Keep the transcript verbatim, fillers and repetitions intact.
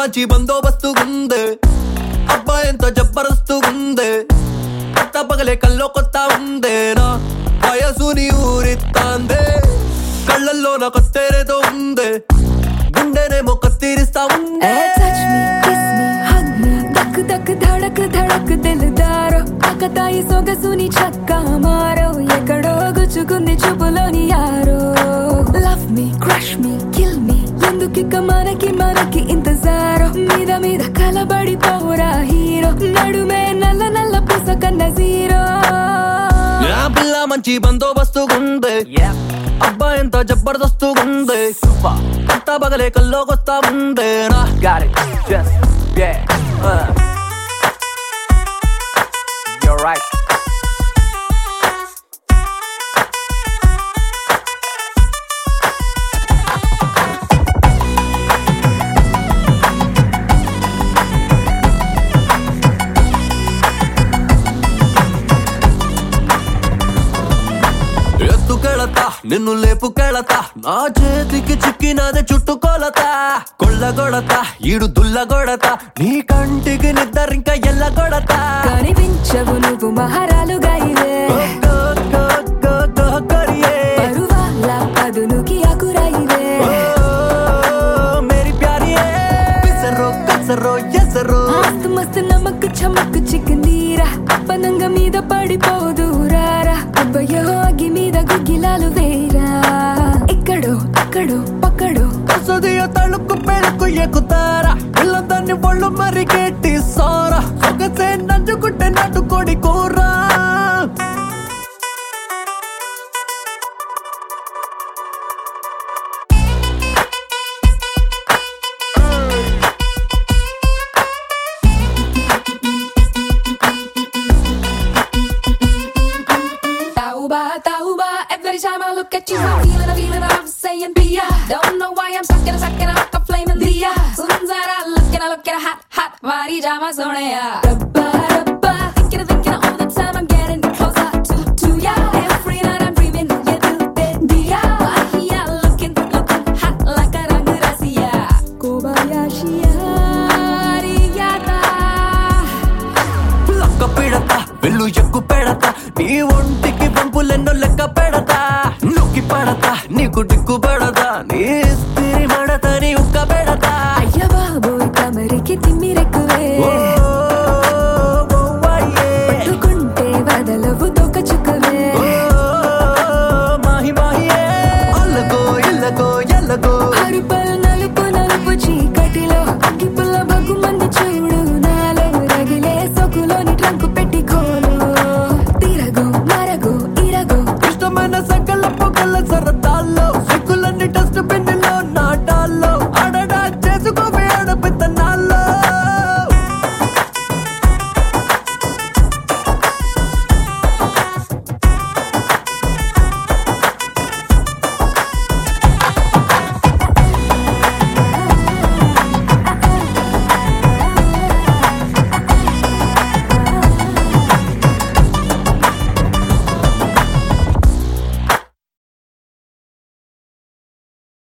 మంచి బందోబస్తుగుందే అబ్బాయి ఎంత జబ్బరస్తుగుందే కొత్త పగలే కల్లో కొత్త ఉందేనా వయసుని ఊరిస్తాందే కళ్ళల్లో నా కొత్తేరేదో ఉందే గుండెనేమో కత్తిరిస్తా ఉందే धक धड़क धड़क दिलदारो आकताई సొగసుని చక్కా మారో ఎక్కడో గుచ్చుకుంది చూపులోని arrow love me crush me kill me ఎందుకిక మనకి మనకి ఇంతజారో మీద మీద కలబడి పోరా హీరో నడుమే నల్ల నల్ల పూస కన్న జీరో నా పిల్ల మంచి బందోబస్తుగుందే అబ్బాయి ఎంత జబర్దస్తుగుందే కొత్త పగలే కల్లోకొస్తా ఉందే నా Got it, just, yeah, uh. You're right. ఎత్తుకెళతా నిన్ను లేపుకెళతా నా చేతికి చిక్కినదే చుట్టుకొలతా కొల్లగొడతా ఈడు దుల్లగొడతా నీ కంటికి నిద్దరింక ఎల్లగొడతా కనిపించవు నువ్వు మహారాలుగా ఇవే పరువాల పదునుకి అకురైవే మేరీ ప్యారియే పిసరో కసరో ఎసరో మస్తు మస్తు నమక్ చమక్ చిక్కిందీరా పనంగ మీద పడిపోదూరారా అబ్బయ్యో అగ్గి మీద గుగ్గిలాలు వేరా ఇక్కడో అక్కడో పక్కడో కసదియ తళుకు పెళ్ళకు ఎక్కుతారా పిల్లదాన్ని ఒళ్ళు మరి గట్టి సారా సొగసే నంజుకుంటే నాటుకోడి కూరా Every time I look at you, I'm feeling, I'm feeling, I'm saying, Bia. Don't know why I'm stuck in a second, I'm like a flaming Leah. Sunzara, looking, I looking hot, hot. Vari jama sonaya. Rabba, rabba.